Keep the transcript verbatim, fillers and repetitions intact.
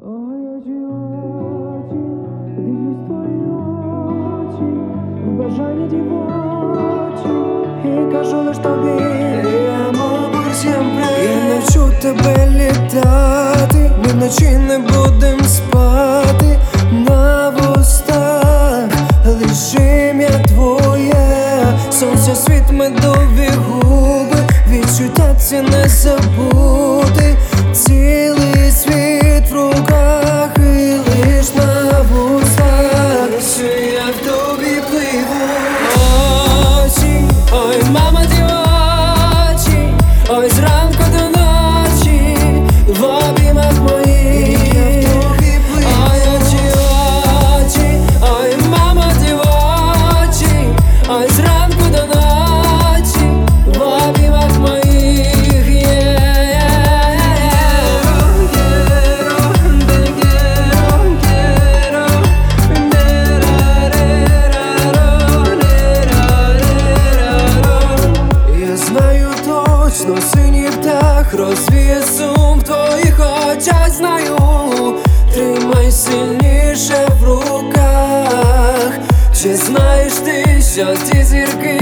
Ой, очі, очі, дивлюсь в твої очі, в бажанні дівочі, і кажу лиш тобі: я мову сімпре. Я навчу тебе літати, ми вночі не будем спати. На вустах лиш ім'я твоє, сонце, світ, медові губи, відчуття ці не забути. Цілий світ в руках і лиш на вустах, що я в тобі пливу. Очі, ой, мама, дівочі, ой, зранку до ночі, в обіймах моїх. Ой, очі, очі, ой, мама, дівочі, ой, зранку до ночі, в обіймах моїх. Точно синій птах розвіє сум в твоїх очах, знаю. Тримай сильніше в руках. Чи знаєш ти, що ці зірки